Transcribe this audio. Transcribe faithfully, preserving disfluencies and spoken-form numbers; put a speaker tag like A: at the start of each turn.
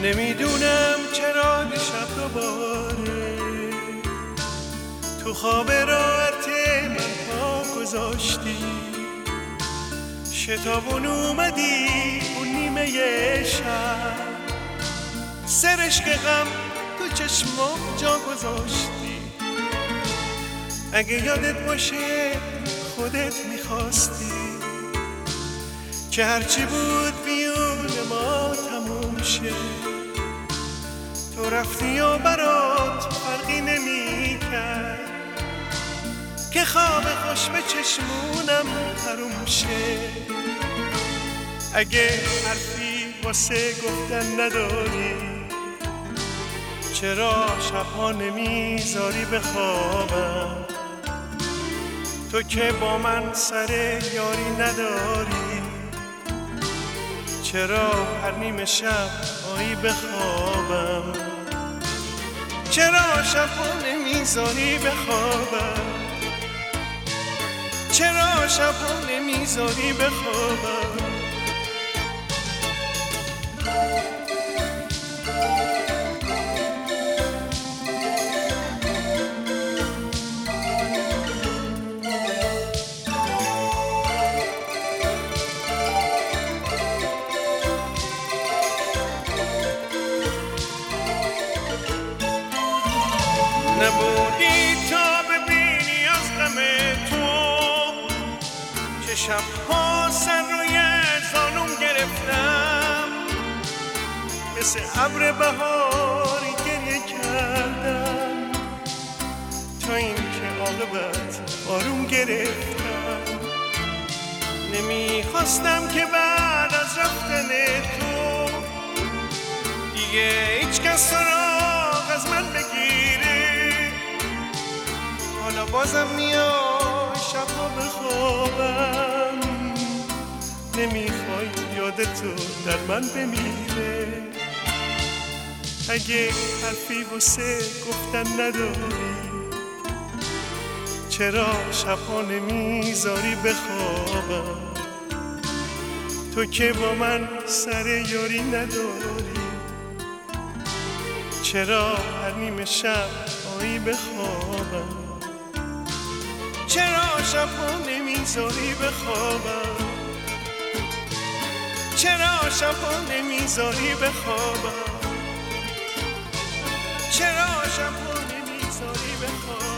A: نمیدونم چرا دیشب دوباره تو خواب راحت من پا گذاشتی، شتابون اومدی اون نیمه شب، سرشک غم تو چشمام جا گذاشتی. اگه یادت باشه خودت میخواستی که هرچی بود بیون ما تموم شه، تو رفتی و برات فرقی نمی کرد که خواب خوش به چشمونم حروم شه. اگه حرفی واسه گفتن نداری چرا شبها نمیذاری بخوابم؟ تو که با من سر یاری نداری چرا هر نیمه شب آیی بخوابم؟ چرا شبها نمیذاری بخوابم؟ چرا شبها نمیذاری بخوابم؟ نبودی تا ببینی از غم تو که شبها سر روی زانوم گرفتم، مثل ابر بهاری گریه کردم تا این که عاقبت آروم گرفتم. نمیخواستم که بعد از رفتن تو دیگه هیچ کس سراغ از من بگیره، حالا بازم میای شبها بخوابم، نمیخوای یادتو در من بمیره. اگه حرفی واسه گفتن نداری چرا شبها نمیذاری بخوابم؟ تو که با من سر یاری نداری چرا هر نیمه شب آیی بخوابم؟ چرا شبها نمیذاری بخوابم؟ چرا شبها نمیذاری بخوابم؟ چرا شبها نمیذاری بخوابم؟